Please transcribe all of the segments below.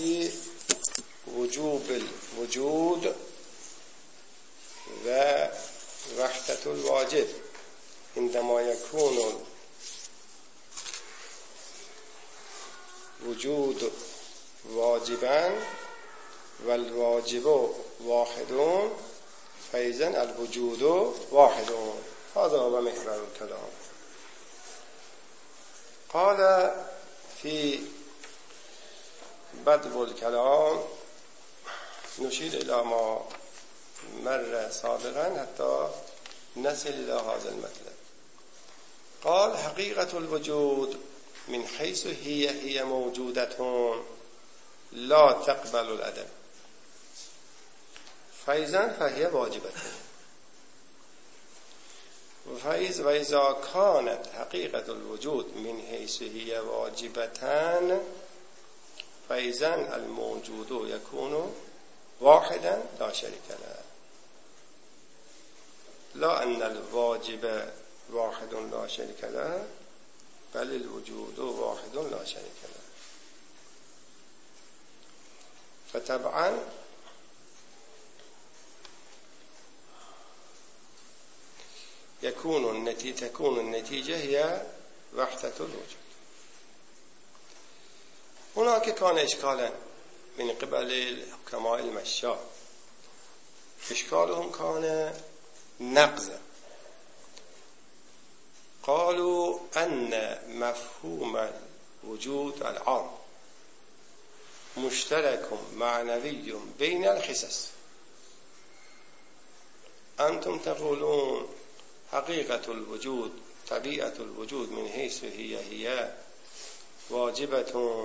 نفی وجوب الوجود و وحدت الواجب عندما يكون الوجود واجبا والواجب واحد فإذا الوجود واحد. هذا هو محور الكلام. قال في بدء الكلام نشير إلى ما مر سابقا حتى نصل إلى هذا المطلب. قال حقيقة الوجود من حيث هي موجودة لا تقبل العدم فإذا فهي واجبة. وإذا كانت حقيقة الوجود من حيث هي واجبة فإذا الموجود يكون واحدا لا شريك له. لا أن الواجب واحد لا شريك له بل الوجود واحد لا شريك له. فطبعا تكون النتيجة هي وحدة الوجود. هناك كان إشكالا من قبل الحكماء المشاة، إشكالهم كان نقزا. قالوا أن مفهوم الوجود العام مشترك معنوي بين الحسس. أنتم تقولون حقيقة الوجود طبيعة الوجود من حيث هي واجبة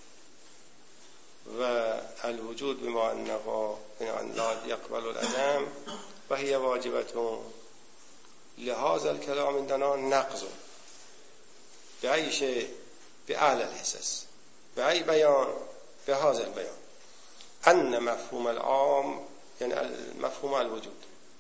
والوجود بما أنه لا يقبل العدم وهي واجبة. لهذا الكلام عندنا نقض بأي شيء بأعلى الحسس بأي بيان بهذا البيان أن مفهوم العام يعني مفهوم الوجود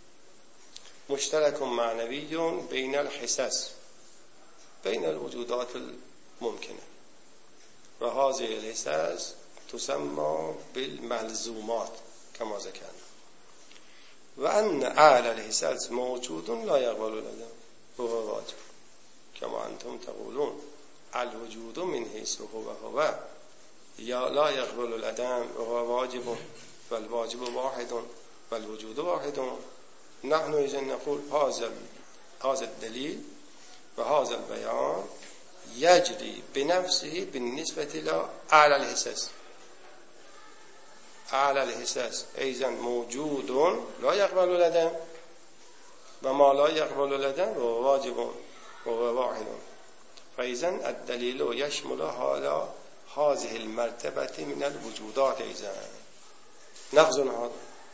مشترك معنوي بين الحسس بين الوجودات الممكنة وهذه الحسس تسمى بالملزومات كما ذكرنا. وأن أعلى الحسس موجود لا يقبل العدم وهو واجب كما أنتم تقولون الوجود من حيث هو لا يقبل العدم وهو واجب والواجب واحد والوجود واحد. نحن إذا نقول هذا الدليل وهذا البيان يجري بنفسه بالنسبة إلى أعلى الحسس. أعلى الحسس أيضا موجود لا يقبل العدم وما لا يقبل العدم وهو واجب وهو واحد. فإذا الدليل يشمل هذه المرتبة من الوجودات أيضا نقض هذا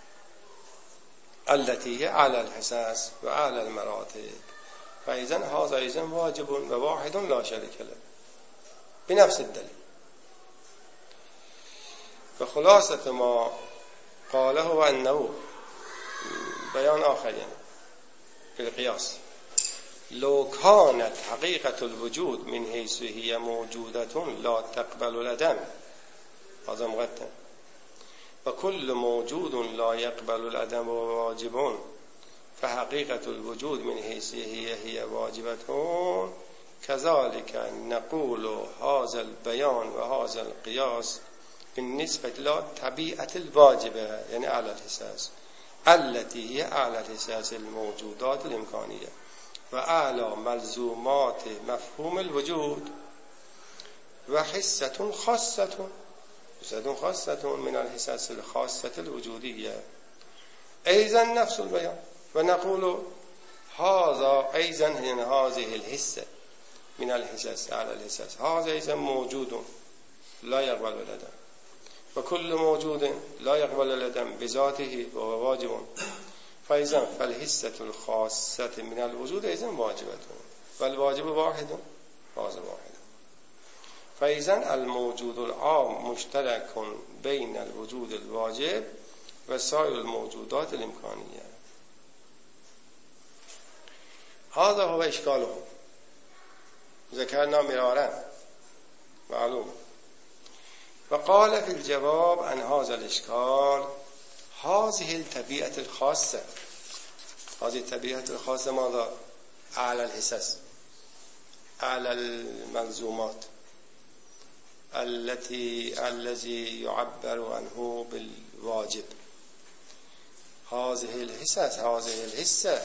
التي هي على الحساس وعلى المراتب. فإذا هذا أيضا واجب وواحد لا شريك له بنفس الدليل. فخلاصة ما قاله هو أنه بيان آخر يعني في القياس لو كانت حقيقة الوجود من حيث هي موجودة لا تقبل العدم هذا مقدم وكل موجود لا يقبل العدم واجب فحقيقة الوجود من حيث هي واجبة كذلك نقول هذا البيان وهذا القياس بالنسبة إلى طبيعة الواجبة يعني أعلى الحساس التي هي أعلى الحساس الموجودات الإمكانية وأعلى ملزومات مفهوم الوجود وحسة خاصة من الحساس الخاصة الوجودية أيضا نفس البيان. ونقول هذا أيضا هذه الحسة من الحساس على الحساس هذا أيضا موجود لا يقبل العدم وكل موجود لا يقبل العدم بذاته وهو واجب. فإذا فالحسة الخاصة من الوجود أيضا واجبة والواجب واحد هذا واحد. فإذا الموجود العام مشترك بين الوجود الواجب وسائر الموجودات الإمكانية. هذا هو إشكاله ذكرنا مرارا معلوم. و قال في الجواب عن هذا الاشكال هذه الطبيعة الخاصة. هذه الطبيعة الخاصة ماذا؟ على الحساس، على الملزومات الذي يعبر عنه بالواجب. هذه الحساس، هذه الحسة،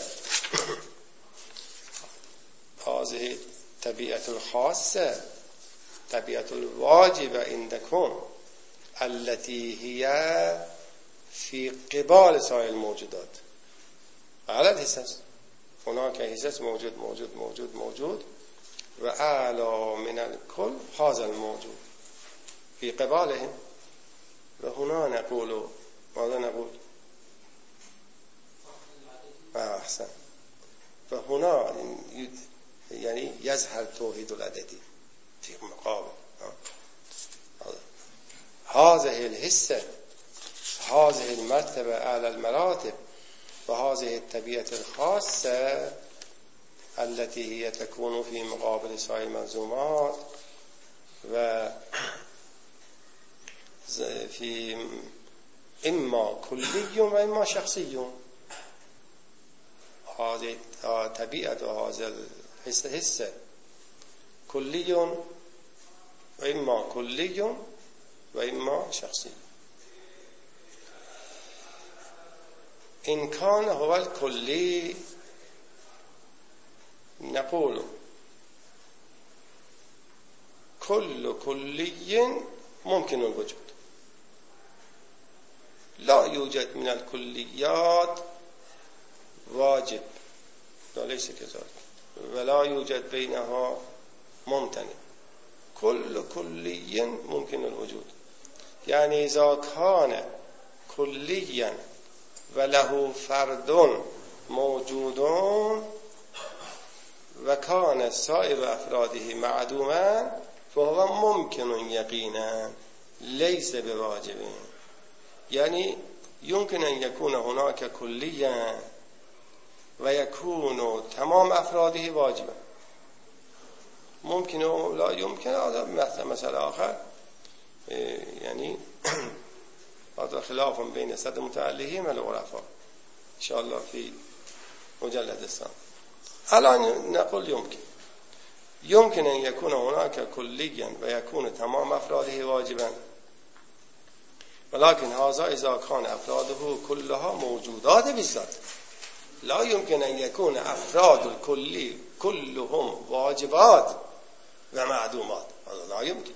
هذه الطبيعة الخاصة، طبيعة الواجبة عندكم التي هي في قبال سائر الموجودات على الحساس. هناك حساس موجود موجود موجود موجود و اعلی من الكل هذا الموجود في قبالهم. و هنا نقول ماذا نقول؟ احسن. و هنا يعني يظهر توحید العددی في مقابل هذه الحسة، هذه المرتبة أعلى المراتب، وهذه الطبيعة الخاصة التي هي تكون في مقابل سائر المنظومات و في إما كلي و إما شخصي. هذه طبيعة وهذا الحسة كلي و إما كلي و إما شخصي. إن كان هو الكلي نقول كل كلي ممكن الوجود، لا يوجد من الكليات واجب، لا ليس كذلك، ولا يوجد بينها ممتنع. كل كلي ممكن الوجود، يعني إذا كان كليا وله فرد موجود و كان سائر أفراده معدوما فهو ممكن يقينا ليس بواجب. يعني يمكن أن يكون هناك كليا و يكون تمام أفراده واجبا، ممكن لا يمكن. هذا مثل آخر، يعني هذا خلاف بين سد متعلقين والعرفاء إن شاء الله في مجلد الثاني. الآن نقول يمكن أن يكون هناك كليا و يكون تمام أفراده واجبا، ولكن هذا إذا كان أفراده كلها موجودات بالذات. لا يمكن أن يكون أفراد الكلي كلهم واجبات و معدومات، هذا لا يمكن.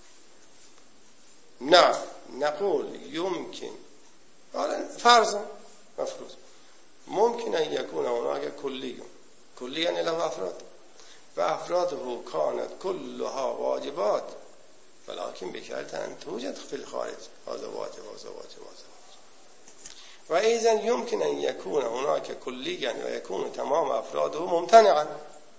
نعم نقول يمكن، فرض مفروض ممكن أن يكون هناك كلي يعني له أفراد و أفراده كانت كلها واجبات، ولكن بشرط أن توجد في الخارج هذا واجب هذا واجب هذا. وإذا يمكن أن يكون هناك كليا ويكون تمام أفراده ممتنعا،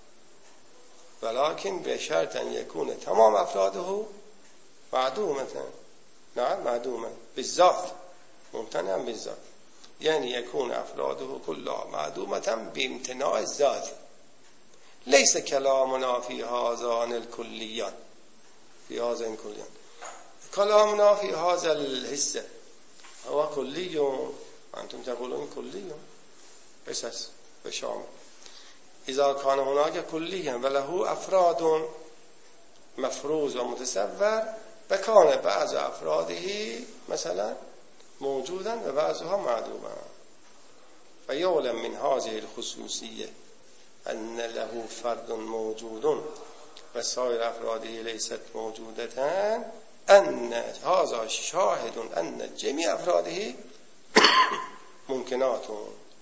ولكن بشرط أن يكون تمام أفراده معدومة. نعم معدومة بالذات، ممتنعا بالذات، يعني يكون أفراده كلها معدومة بامتناع الذات. ليس كلامنا في هذان الكليات، في هذين الكليات، كلامنا في هذا الحسة هو كلي، أنتم تقولون كلي بسس بشامل. إذا كان هناك كليا وله أفراد مفروض ومتصور، فكان بعض أفراده مثلا موجودا و بعضها معدوما. فيعلم من هذه الخصوصية أن له فرد موجود و سائر أفراده ليست موجودة، أن هذا شاهد أن جميع أفراده ممكنات.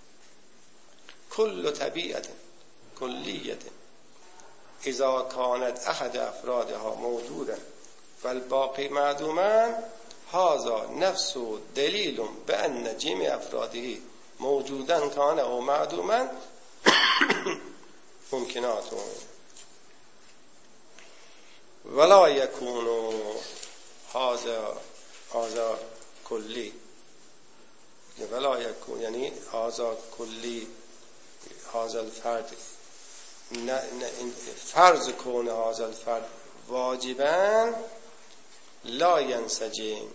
كل طبيعة كلية إذا كانت أحد أفرادها موجودا والباقي معدوما، هذا نفسه دليل بأن جميع أفراده موجودا كان أو معدوما ممكنات. ولا يكون هذا كلي، ولا يكون يعني هذا كلي، هذا الفرد فرض كون هذا الفرد واجبا لا ینسجم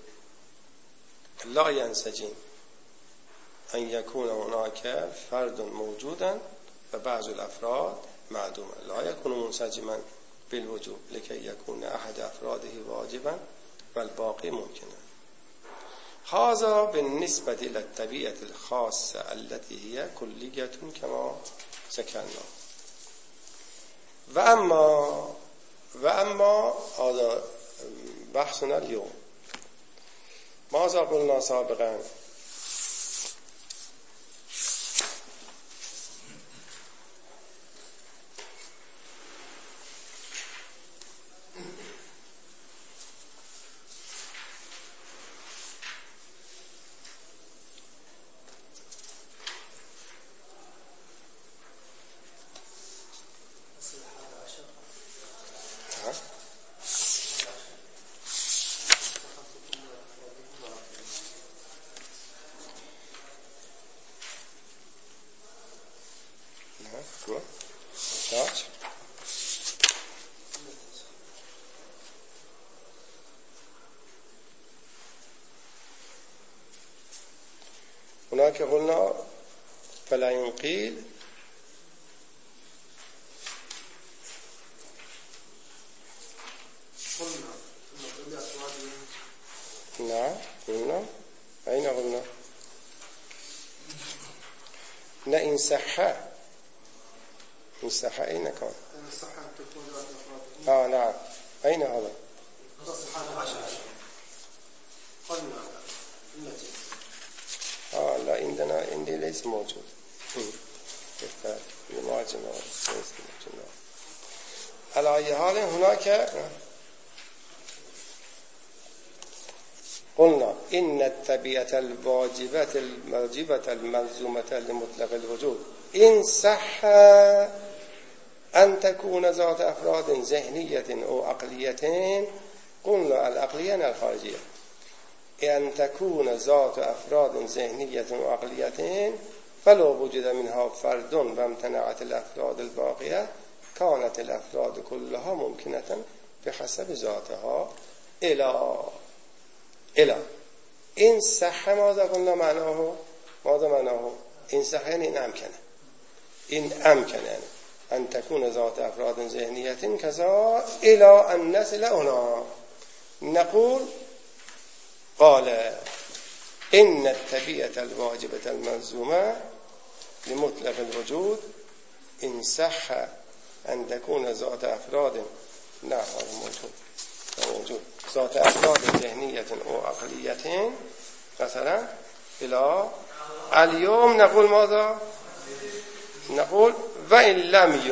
ان یکون هناک فرد موجودا و بعض الافراد معدوما لا یکون منسجما بالوجوب لکی یکون احد افراده واجبا و الباقی ممکنا. هذا بالنسبة إلى الطبيعة الخاصة التي هي كلية كما ذكرنا. و اما هذا بحثنا اليوم. ماذا قلنا سابقا؟ هناك قلنا فلا ينقيل نعم قلنا أين قلنا لا إن صح أين كان نعم أين هذا لا عندي ليس موجود على أي حال هناك قلنا إن الطبيعة الواجبة الملزومة لمطلق الوجود إن صح أن تكون ذات أفراد ذهنية أو عقلية. قلنا العقلية الخارجية أن تكون ذات أفراد ذهنية وعقلية فلو وجد منها فرد وامتنعت الأفراد الباقية كانت الأفراد كلها ممكنة بحسب ذاتها إلى إن صح. ماذا قلنا معناه؟ إن صح يعني إن أمكن يعني أن تكون ذات أفراد ذهنية كذا إلى أن نصل هنا نقول قال إن الطبيعة الواجبة الملزومة لمطلق الوجود إن صح أن تكون ذات أفراد موجود ذات أفراد ذهنية أو عقلية مثلا إلى اليوم نقول ماذا؟ نقول وإن لم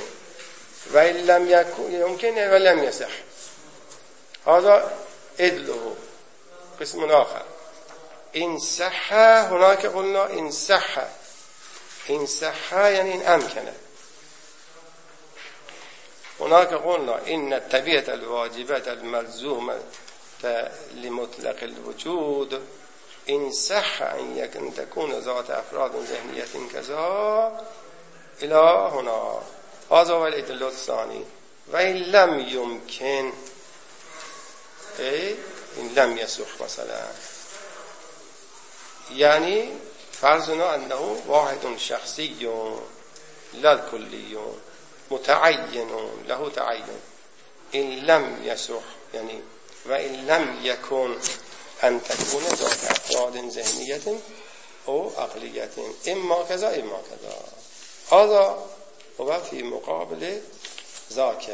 يمكن ولم يصح. هذا إدله قسم آخر. إن صح هناك قلنا إن صح يعني إن أمكن. هناك قلنا إن الطبيعة الواجبة الملزومة لمطلق الوجود إن صح أن تكون ذات أفراد ذهنية كذا إلى هنا. هذا هو الإدلال الثاني. وإن لم يمكن إن لم يصح مثلا يعني فرضنا أنه واحد شخصي لا الكلي متعين له تعين إن لم يصح يعني وإن لم يكن أن تكون ذات أفراد ذهنية أو عقلية إما كذا إما كذا. هذا هو في مقابل ذاك.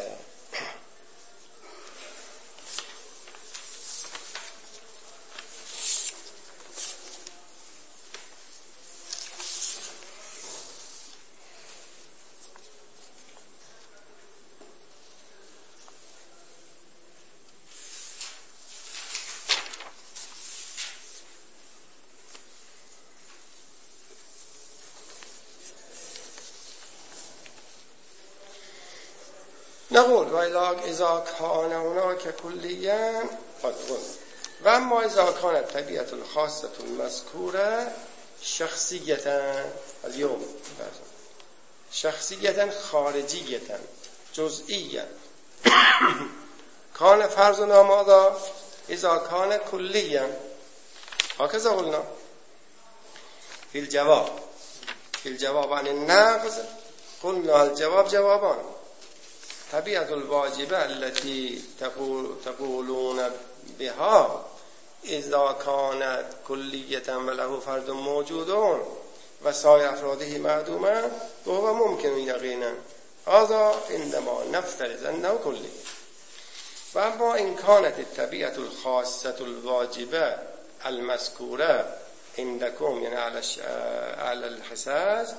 نقول وإذا كان هناك كليا و اما إذا كانت طبيعة الخاصة المذكورة شخصية اليوم شخصية خارجية جزئية كان فرضنا ماذا اذا كان كليا هكذا قلنا في الجواب عن النقض قلنا الجواب جوابان. طبيعة الواجبة التي تقولون بها إذا كانت كلية وله فرد موجود وسائر أفراده معدومة وهو ممكن يقينا، هذا عندما نفترض أنه كلي. وأما إن كانت الطبيعة الخاصة الواجبة المذكورة عندكم يعني على الحساس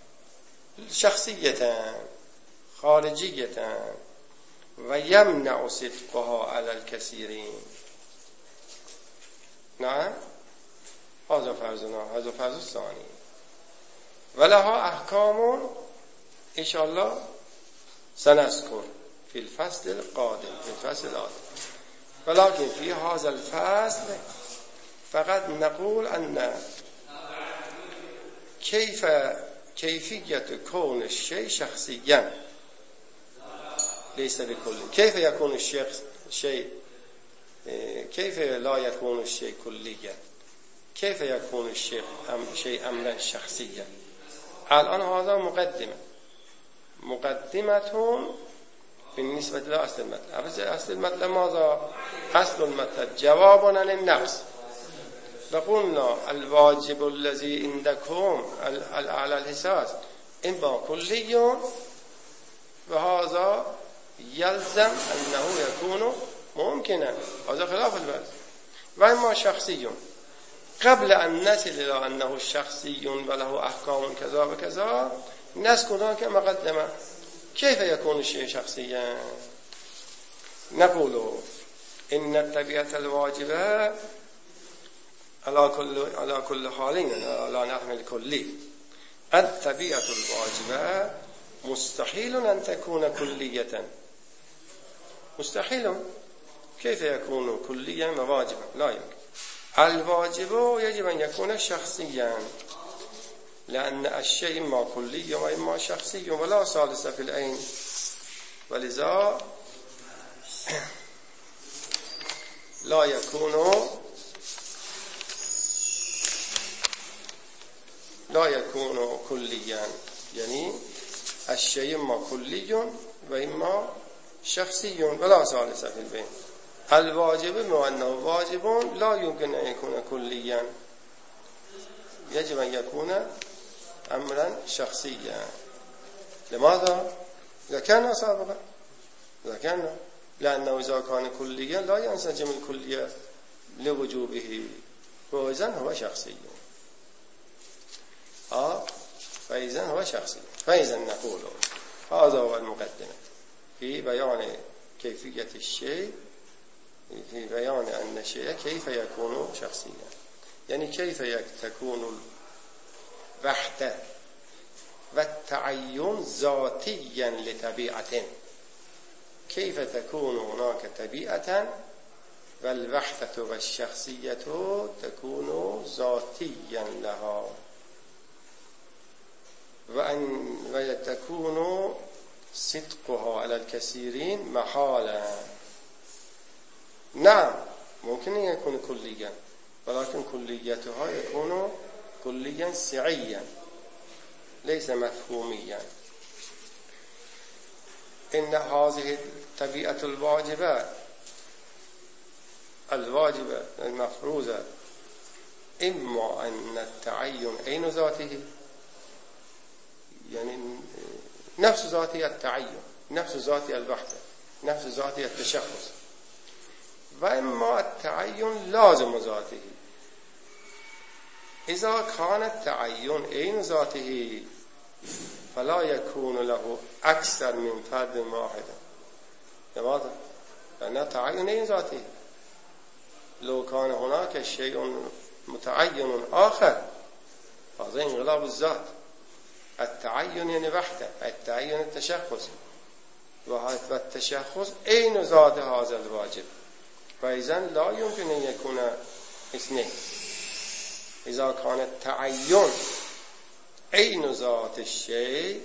شخصية خارجية ويمنع صدقها على الكثيرين. نعم هذا فرضنا، هذا فرض الثاني. ولها أحكام إن شاء الله سنذكر في الفصل القادم، في الفصل الآتي. ولكن في هذا الفصل فقط نقول أن كيفية كون الشيء شخصيا ليس بكل. كيف يكون الشيء كيف لا يكون الشيء كليا؟ كيف يكون الشيء أمرا شخصيا؟ الآن هذا مقدمة بالنسبة لأصل المطلب. أصل المطلب ماذا؟ أصل المطلب جواب عن النقص. فقلنا الواجب الذي عندكم على الحساس إما كلي وهذا يلزم أنه يكون ممكنا، هذا خلاف البحث. وإما شخصي قبل أن نصل إلى أنه شخصي وله أحكام كذا وكذا نذكرها كمقدمة. كيف يكون الشيء شخصيا؟ نقول إن الطبيعة الواجبة على كل حال لا نحمل كلي. الطبيعة الواجبة مستحيل أن تكون كلية، مستحيل. كيف يكون كليا وواجبا؟ لا يمكن. الواجب يجب أن يكون شخصيا، لأن الشيء إما كلي وإما شخصي ولا ثالث في العين. ولذا لا يكون كليا، يعني الشيء إما كلي وإما شخصي ولا ثالث في البين. الواجب مع أنه واجب لا يمكن أن يكون كليا، يجب أن يكون أمرا شخصيا. لماذا؟ إذا كان سابقا، لأنه إذا كان كليا لا ينسجم الكلية لوجوبه، وإذن هو شخصي. فإذن هو شخصي. فإذن نقول هذا هو المقدمة في بيان كيفية الشيء، في بيان أن الشيء كيف يكون شخصيا، يعني كيف تكون الوحدة والتعين ذاتيا لطبيعة. كيف تكون هناك طبيعة والوحدة والشخصية تكون ذاتيا لها، وتكون صدقها على الكثيرين محالا. نعم ممكن أن يكون كليا، ولكن كليتها يكون كليا سعيا ليس مفهوميا. إن هذه الطبيعة الواجبة المفروضة إما أن التعين عين ذاته، يعني نفس ذاته التعين، نفس ذاته الوحدة، نفس ذاته التشخص، وإما التعين لازم ذاته. إذا كان التعين عين ذاته فلا يكون له أكثر من فرد واحد. لماذا؟ لأن التعين عين ذاته. لو كان هناك شيء متعين آخر هذا انقلاب الذات. التعين يعني وحدة، التعين التشخص، والتشخص عين ذات هذا الواجب، فإذن لا يمكن أن يكون اثنين. إذا كان التعين عين ذات الشيء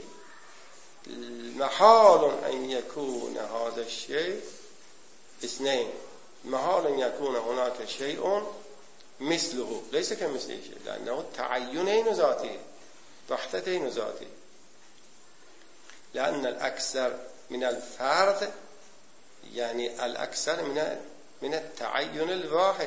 محال أن يكون هذا الشيء اثنين، محال يكون هناك شيء مثله ليس كمثله شيء لأنه تعين عين ذاته وحدة عين ذاته لأن الأكثر من الفرد يعني الأكثر من التعين الواحد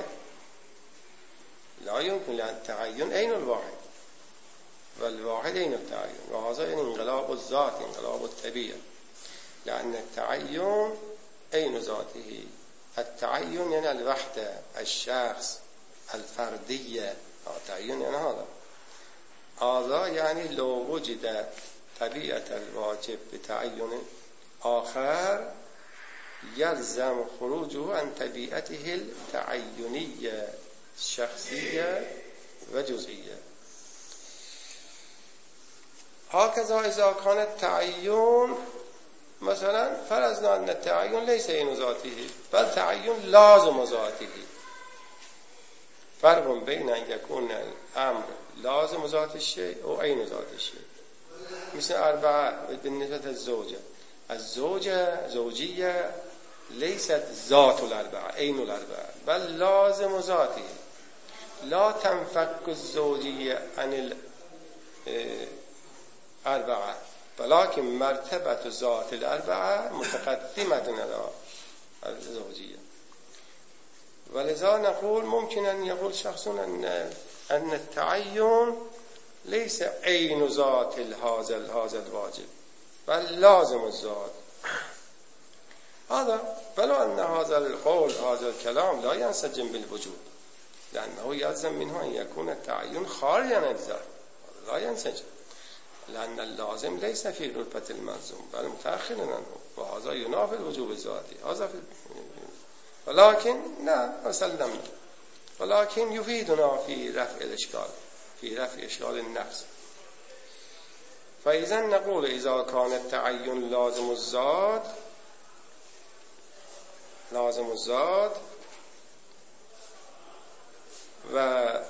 لا يمكن لأن التعين عين الواحد والواحد عين التعين وهذا يعني انقلاب الذات انقلاب الطبيعة لأن التعين عين ذاته التعين يعني الوحدة الشخص الفردية التعين يعني هذا يعني لو وجد طبيعة الواجب بتعين آخر يلزم خروجه عن طبيعته التعينية الشخصية وجزئية هكذا إذا كان التعين مثلا فرضنا أن التعين ليس عين ذاته بل تعين لازم ذاته فرق بين أن يكون الأمر لازم ذات الشيء أو عين ذات الشيء مثل أربعة بالنسبة للزوجة زوجية ليست ذات الأربعة عين الأربعة بل لازم ذاته لا تنفك الزوجية عن الأربعة ولكن مرتبة ذات الأربعة متقدمة على الزوجية ولذا نقول ممكن أن يقول شخص أن التعين ليس عين ذات هذا الواجب بل لازم الذات هذا ولو أن هذا القول هذا الكلام لا ينسجم بالوجود لأنه يلزم منه أن يكون التعين خارجا عن الذات لا ينسجم لأن اللازم ليس في رتبة الملزوم بل متأخر عنه وهذا ينافي الوجوب الذاتي هذا ولكن لا سلمنا ولكن يفيدنا في رفع الإشكال في رفع إشكال النفس فإذا نقول إذا كان التعين لازم الذات وتحققت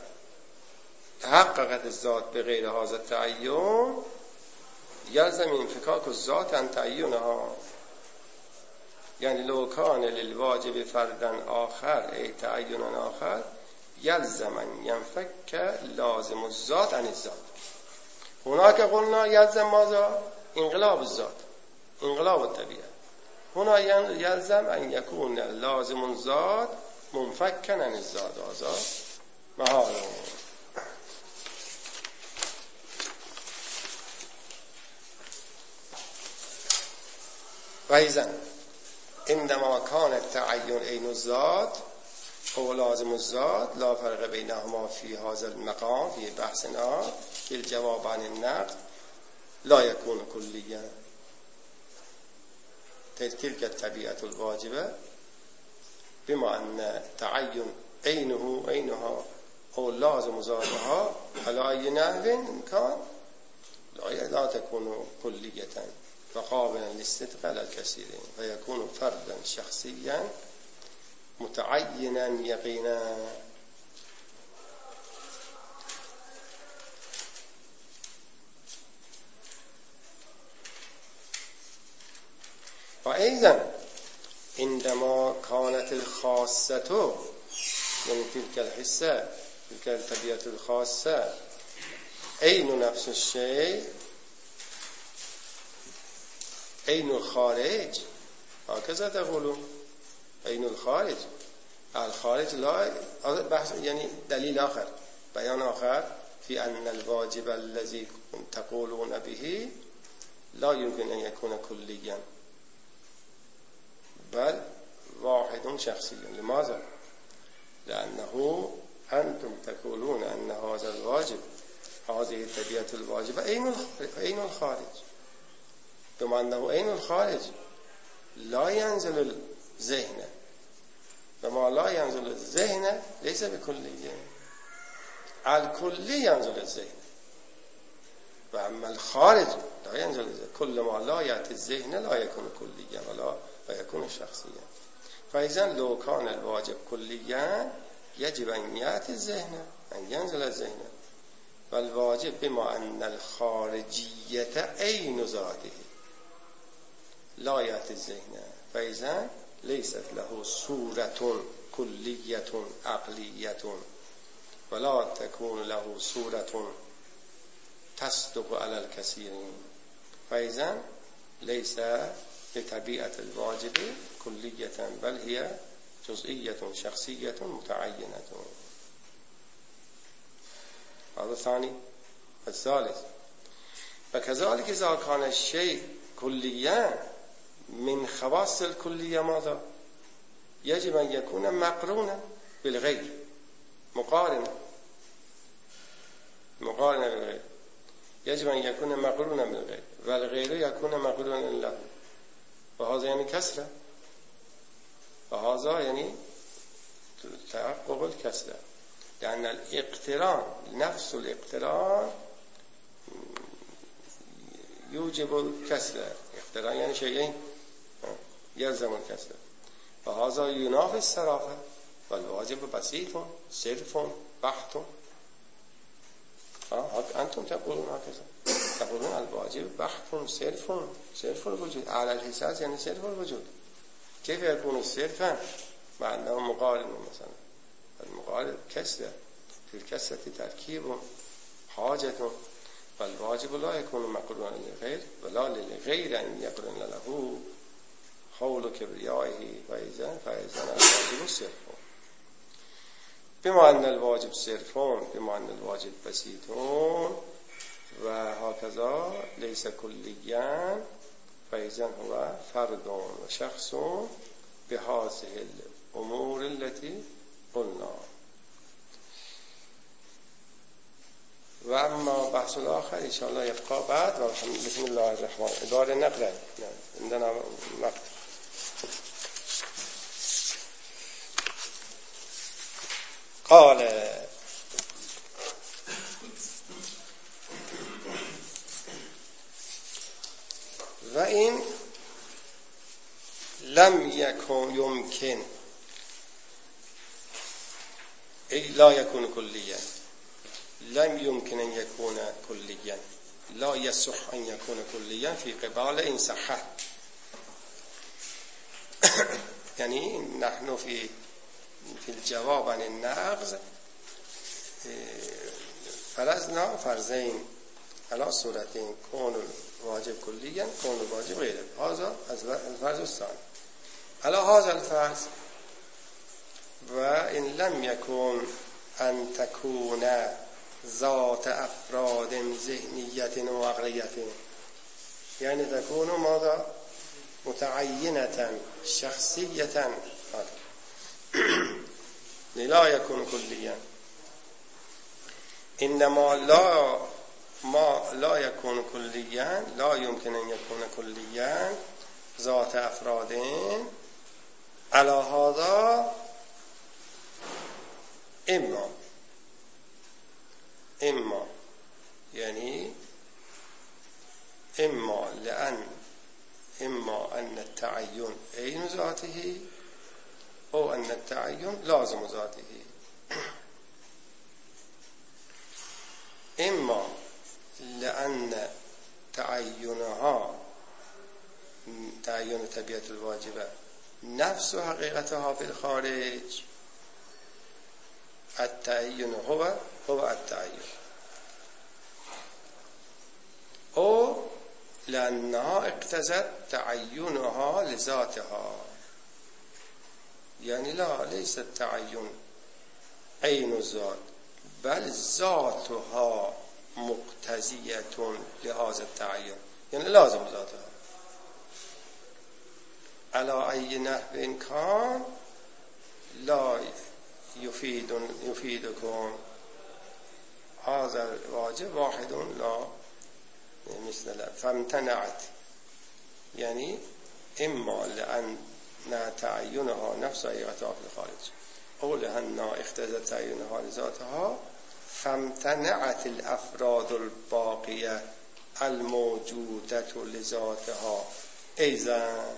الذات بغير هذا التعين يلزم انفكاك الذات عن تعينها يعني لو كان للواجب فردا آخر أي تعين آخر يلزم أن ينفك لازم الذات عن الذات هناك قلنا يلزم ماذا؟ انقلاب الذات انقلاب الطبيعة هنا يلزم أن يكون لازم الذات منفكا عن الذات هذا محال وإذن عندما كان التعين عين الذات هو لازم الذات لا فرق بينهما في هذا المقام في بحثنا في الجواب عن النقد لا يكون كليا تلك الطبيعة الواجبة بما أن تعين عينها أو لازم ذاتها على أي نحو كان لا تكون كلية وقابلا للصدق على الكثيرين فيكون فردا شخصيا متعينا يقينا وأيضا عندما كانت الخاصة من تلك الحصة تلك الطبيعة الخاصة عين نفس الشيء عين الخارج هكذا تقولون عين الخارج الخارج لا بحث يعني دليل آخر بيان آخر في أن الواجب الذي تقولون به لا يمكن أن يكون كليا بل واحد شخصي لماذا؟ لأنه أنتم تقولون أن هذا الواجب هذه الطبيعة الواجبة عين الخارج بما أنه عين الخارج لا ينزل الذهن بما لا ينزل الذهن ليس بكلي الكلي ينزل الذهن وأما الخارج لا ينزل الذهن كل ما لا يأتي الذهن لا يكون كليا ولا يكون شخصيا فإذا لو كان الواجب كليا يجب أن يأتي الذهن أن ينزل الذهن والواجب بما أن الخارجية عين ذاته لا يأتي الذهن فإذا لیست له صورت کلیت عقلیت ولا تكون له صورت تصدق على الكثير فإذا ليس لطبيعة الواجب كلية بل هي جزئية شخصية متعينة. هذا الثاني. الثالث وكذلك إذا كان الشيء كليا من خواص الكلية ماذا؟ يجب أن يكون مقرونا بالغير مقارنة بالغير، يجب أن يكون مقرونا بالغير والغير يكون مقرونا له، وهذا يعني كسرة، وهذا يعني تحقق الكسرة، لأن الاقتران نفس الاقتران يوجب الكسرة. اقتران يعني شيئين يلزم الكسرة، وهذا ينافي الصرافة، والواجب بسيط صرف بحت. أنتم تقولون هكذا، تقولون الواجب بحت صرف الوجود على الحساس، يعني صرف الوجود. كيف يكون صرفا مع أنه مقارن؟ مثلا المقارن كسرة، في الكسرة تركيب حاجة، فالواجب لا يكون مقرونا للغير ولا للغير أن يقرن له حول كبريائه، فإذا الواجب صرف. بما أن الواجب صرف بما أن الواجب بسيط وهكذا ليس كليا، فإذا هو فرد وشخص بهذه الأمور التي قلنا. وأما بحث الآخر إن شاء الله يبقى بعد. بسم الله الرحمن الرحيم. دار نقرأ عندنا وقت. قال وإن لم يكن يمكن لا يكون كليا، لم يمكن أن يكون كليا، لا يصح أن يكون كليا في قبال إن صح. يعني نحن في الجواب عن النقض فرضنا فرضين على صورتين، كون الواجب كليا كون الواجب غير. هذا الفرض الثاني. على هذا الفرض وإن لم يكن أن تكون ذات أفراد ذهنية وعقلية، يعني تكون ماذا؟ متعينة شخصية، لا يكون كليا. إنما لا يكون كليا، لا يمكن أن يكون كليا ذات أفراد. على هذا إما يعني إما أن التعين عين ذاته أو أن التعين لازم ذاته. إما لأن تعين طبيعة الواجبة نفس حقيقتها في الخارج، التعين هو التعين، أو لأنها اقتضت تعينها لذاتها، يعني ليس التعين عين الذات بل ذاتها مقتضية لهذا التعين، يعني لازم ذاتها. على أي نحو كان لا يفيدكم هذا الواجب واحد لا مثل لا فامتنعت، يعني إما لأن تعينها نفس حقيقتها في الخارج، أو لأنها اقتضت تعينها لذاتها فامتنعت الأفراد الباقية الموجودة لذاتها. إذا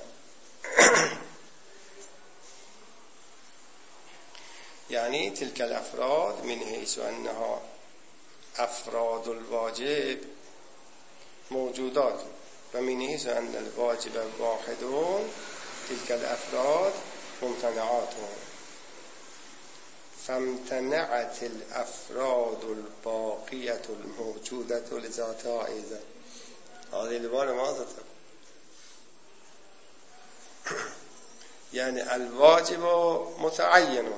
يعني تلك الأفراد من حيث أنها أفراد الواجب موجودات، ومن حيث أن الواجب واحد تلك الافراد ممتنعات فامتنعت الافراد الباقیه الموجوده لذاتها ایضا. هذه العباره ماذا يعني الواجب متعين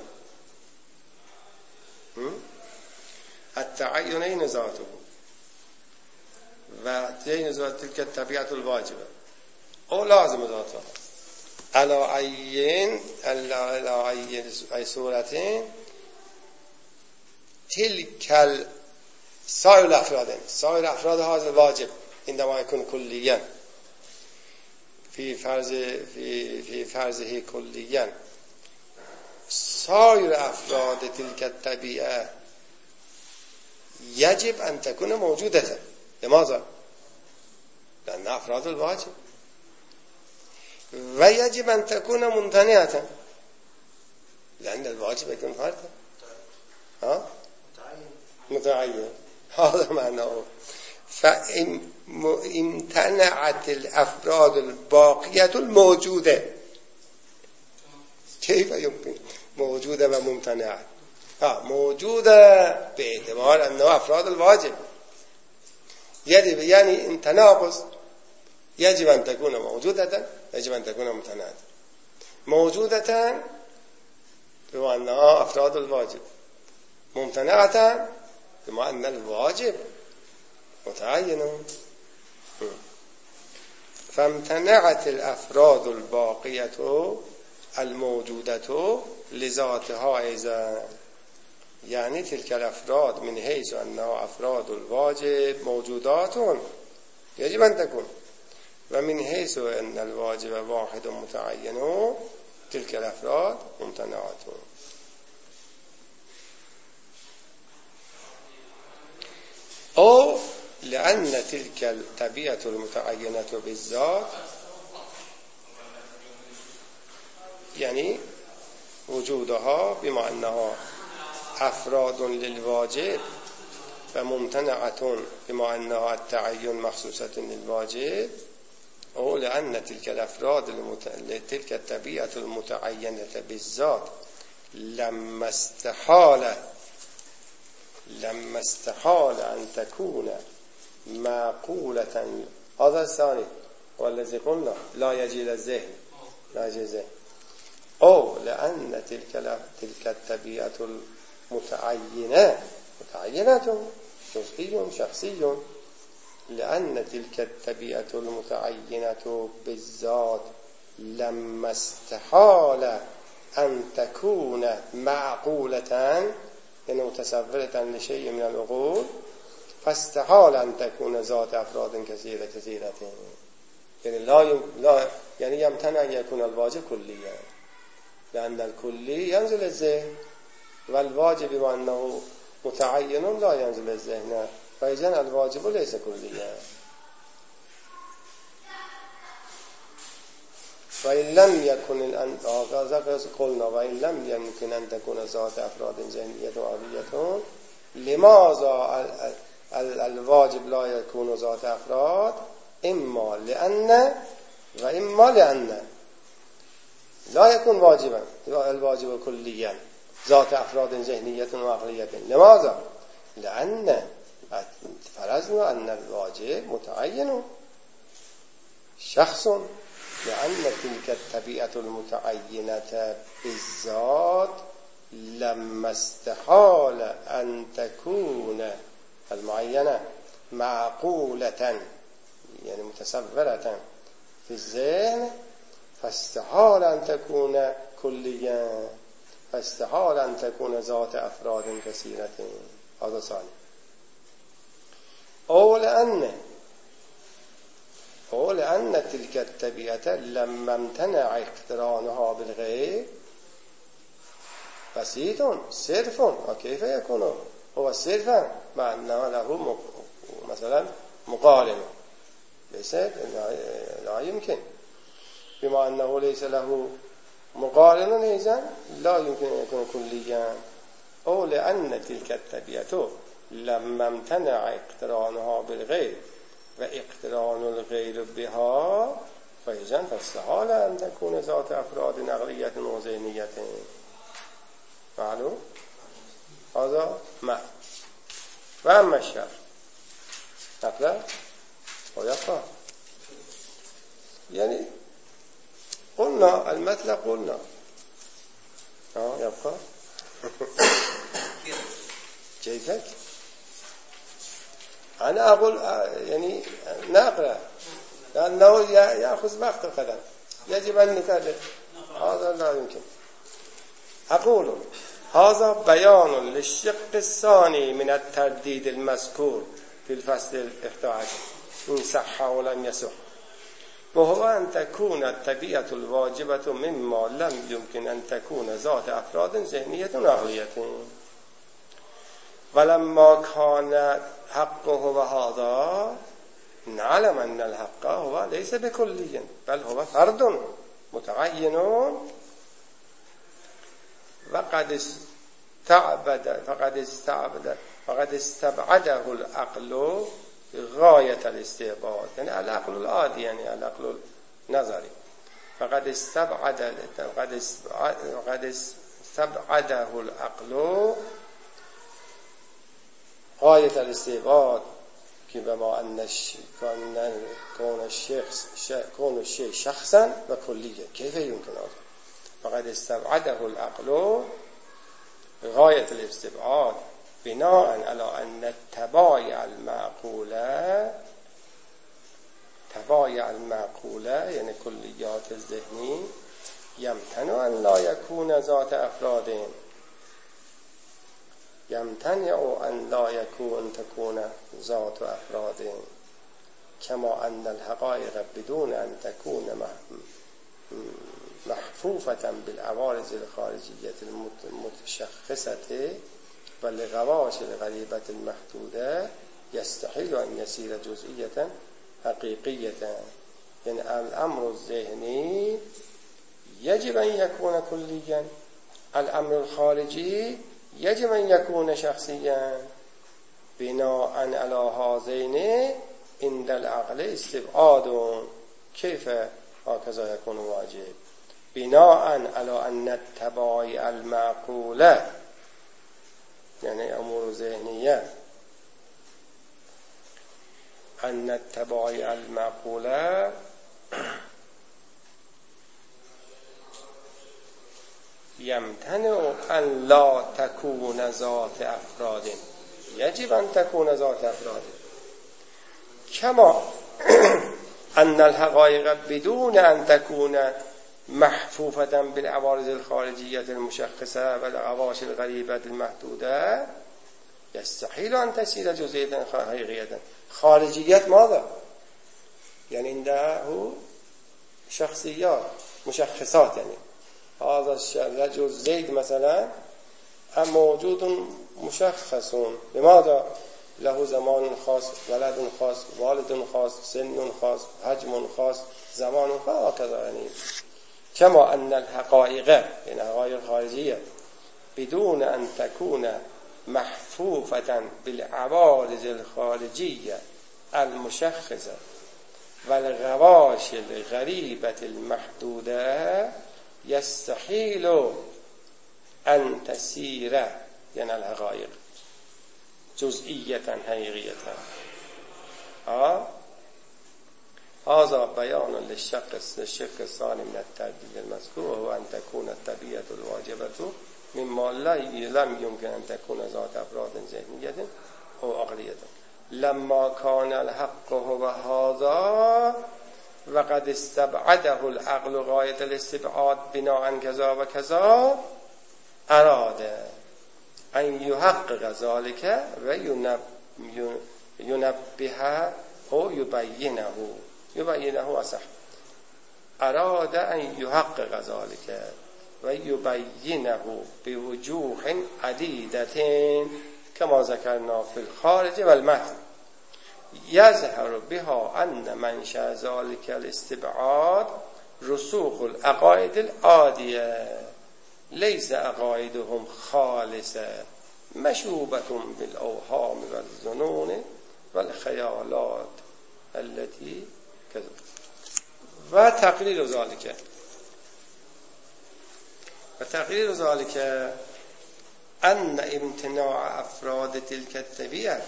التعين این ذاته و این ذات تلك الطبيعه الواجبه او لازم ذاتها على أي صورتين تلك سائر الأفراد هذا الواجب عندما يكون كليا في فرضه كليا سائر أفراد تلك الطبيعة يجب أن تكون موجودة. لماذا؟ لأن أفراد الواجب ويجب أن تكون ممتنعة لأن الواجب يكون فردا متعين. هذا معناه. فامتنعت الأفراد الباقية الموجودة. كيف يمكن موجودة وممتنعة؟ موجودة باعتبار أنه أفراد الواجب يجب يعني تناقض. يجب أن تكون موجودة يجب أن تكون ممتنعة. موجودة بما أنها أفراد الواجب ممتنعة بما أن الواجب متعين. فامتنعت الأفراد الباقية الموجودة لذاتها إذا يعني تلك الأفراد من حيث أنها أفراد الواجب موجودات يجب أن تكون ومن حيث أن الواجب واحد متعين تلك الأفراد ممتنعات. أو لأن تلك الطبيعة المتعينة بالذات يعني وجودها بما أنها أفراد للواجب وممتنعة بما أنها التعين مخصوصة للواجب. أو لأن تلك الأفراد تلك الطبيعة المتعينة بالذات لما استحال أن تكون معقولة. هذا الثاني والذي قلنا لا يجي للذهن لا يجي الذهن. أو لأن تلك الطبيعة المتعينة جزئي شخصي. لأن تلك الطبيعة المتعينة بالذات لما استحال أن تكون معقولة يعني متصورة لشيء من العقول فاستحال أن تكون ذات أفراد كثيرة يعني لا يعني يمتنع أن يكون الواجب كليا لأن الكلي ينزل الذهن والواجب بما أنه متعين لا ينزل الذهن فإذن الواجب ليس كليا. وإن لم يكن قلنا وإن لم يمكن أن تكون ذات أفراد ذهنية وعقلية لماذا الواجب لا يكون ذات أفراد؟ إما لأن وإما لأن لا يكون واجبا الواجب كليا ذات أفراد ذهنية وعقلية. لماذا؟ لأن فرضنا أن الواجب متعين شخص. لأن تلك الطبيعة المتعينة بالذات لما استحال أن تكون المعينة معقولة يعني متصورة في الذهن فاستحال أن تكون كليا فاستحال أن تكون ذات أفراد كثيرة. هذا ثاني. أو لأن تلك الطبيعة لما امتنع اقترانها بالغير بسيط صرف. وكيف يكون هو صرفا مع أنه له مثلا مقارن ليس لا يمكن بما أنه ليس له مقارن إذن لا يمكن أن يكون كليا. أو لأن تلك الطبيعة لما امتنع اقترانها بالغير واقتران الغير بها فإذن فاستحال أن تكون ذات أفراد نقلية وذهنية معلوم هذا ما وأما الشر نقله ويبقى يعني قلنا المثل قلنا يبقى كيفك أنا أقول يعني نقرأ لأنه يأخذ وقت القدم يجب أن نكرر هذا لا يمكن أقول هذا بيان للشق الثاني من الترديد المذكور في الفصل 11 إن صح ولم يصح وهو أن تكون الطبيعة الواجبة مما لم يمكن أن تكون ذات أفراد ذهنية عقلية ولما كان حقه هذا نعلم أن الحق هو ليس بكلي بل هو فرد متعين فقد استبعده العقل غاية الاستعباد يعني العقل العادي يعني العقل النظري فقد استبعده العقل غاية الاستعباد كما أن كون الشيء شخصا وكليا كيف يمكن هذا فقد استبعده العقل غاية الاستبعاد بناء على أن التبايع المعقولة يعني كليات الذهني يمتنع أن لا يكون ذات أفراد تكون ذات أفراد كما أن الحقائق بدون أن تكون محفوفة بالعوارض الخارجية المتشخصة والغواش الغريبة المحدودة يستحيل أن يصير جزئية حقيقية يعني الأمر الذهني يجب أن يكون كليا الأمر الخارجي يجب أن يكون شخصيا بناء على هذين عند العقل استبعاد كيف هكذا يكون واجب بناء على أن التبايع المعقولة يعني أمور ذهنية أن التبايع المعقولة يمتنع أن لا تكون ذات أفراد يجب أن تكون ذات أفراد كما أن الحقائق بدون أن تكون محفوفة بالعوارض الخارجية المشخصة والغواش الغريبة المحدودة يستحيل أن تصير جزئية حقيقية خارجيات ماذا؟ يعني عنده شخصيات مشخصات يعني هذا الرجل زيد مثلا موجود مشخص لماذا؟ له زمان خاص ولد خاص والد خاص سن خاص حجم خاص زمان خاص وكذا يعني كما أن الحقائق يعني الحقائق الخارجية بدون أن تكون محفوفة بالعوارض الخارجية المشخصة والغواش الغريبة المحدودة يستحيل أن تسير يعني الحقائق جزئية حقيقية هذا بيان للشق الثاني من الترديد المذكور وهو أن تكون الطبيعة الواجبة مما لم يمكن أن تكون ذات أفراد ذهنية أو عقلية لما كان الحق هو هذا وقد استبعده العقل غاية الاستبعاد بناء كذا وكذا أراد أن يحقق ذلك وينبه أو يبينه أصح أراد أن يحقق ذلك ويبينه بوجوه عديدة كما ذكرنا في الخارج والمتن يظهر بها أن منشأ ذلك الاستبعاد رسوخ العقائد العادية ليس عقائدهم خالصة مشوبة بالأوهام والظنون والخيالات التي كذب و تقریر ذالک ان امتناع افراد تلك الطبيعة.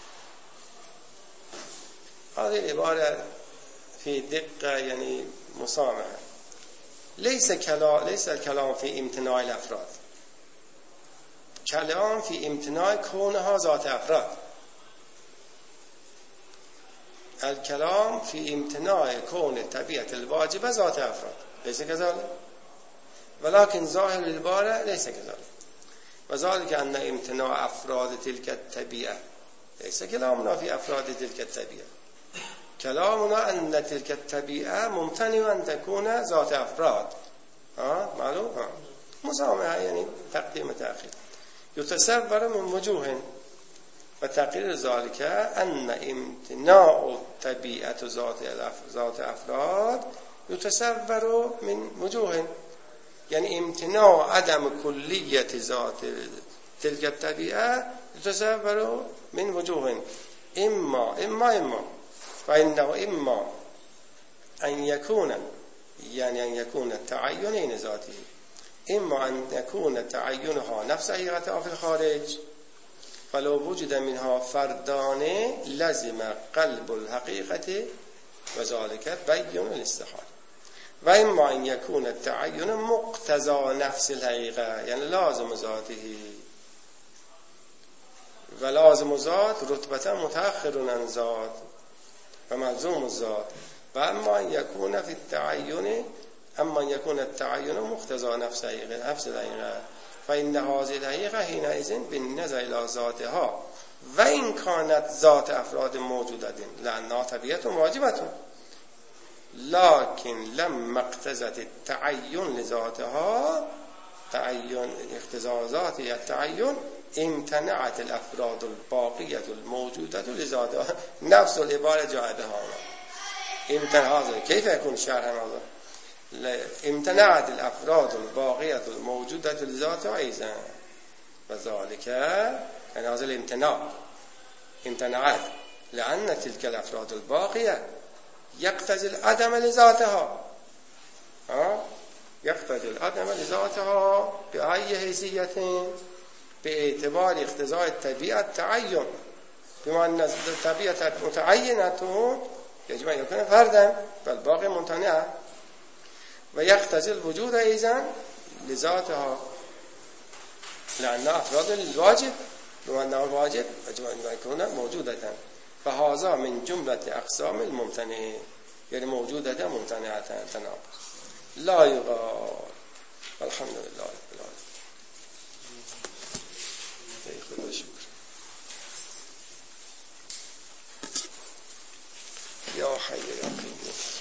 هذه العبارة في دقة يعني مسامحة. ليس الكلام في امتناع الافراد، كلام في امتناع كونها ذات افراد. الكلام في امتناع كون طبيعة الواجبة ذات افراد، ليس كذلك؟ ولكن ظاهر العبارة ليس كذلك. وذلك أن امتناع أفراد تلك الطبيعة، ليس كلامنا في أفراد تلك الطبيعة، كلامنا أن تلك الطبيعة ممتنع أن تكون ذات أفراد. معلوم؟ مسامحة يعني تقديم تأخير. يتصور من وجوه، وتقرير ذلك أن امتناع الطبيعة ذات أفراد يتصور من وجوه، يعني امتناع عدم كلية ذات تلك الطبيعة يتصور من وجوه. إما فإنه إما أن يكون، يعني أن يكون التعين ذاته، إما أن يكون تعينها نفس حقيقتها في الخارج، فلو وجد منها فردان لزم قلب الحقيقة وذلك بين الاستحالة. و اما ان يكون التعین مقتضا نفس الحقیقه، یعنی لازم ذاته، و لازم ذات رتبتا متأخر عن ذات و ملزوم الذات. و اما ان يكون في التعین، اما ان يكون التعین مقتضا نفس الحقیقه فإن هذه الحقیقه حينئذ بالنظر الى ذاتها و ان كانت ذات افراد موجوده لانها طبيعه واجبه، لكن لما اقتضت التعين لذاتها، تعين اقتضاء ذاتها التعين، امتنعت الافراد الباقيه الموجوده لذاتها. نفس العباره جاءتها امتنع هذا. كيف يكون شرح هذا؟ امتنعت الافراد الباقيه الموجوده لذاتها ايضا، وذلك يعني هذا الامتناع امتنعت لان تلك الافراد الباقيه يقتضي العدم لذاتها. يقتضي العدم لذاتها بأي حیثیت؟ باعتبار اقتضاء الطبيعة التعين، بما أن الطبيعة متعينة يجب أن يكون فردا فالباقي ممتنع. ويقتضي الوجود أيضا لذاتها لأن أفراد الواجب، بما أنه الواجب يجب أن يكون موجودة. فهذا من جملة أقسام الممتنع، يعني موجودة ممتنعة تناقض لا يقال. الحمد لله رب العالمين. خدا شکر. یا حی یا قیوم.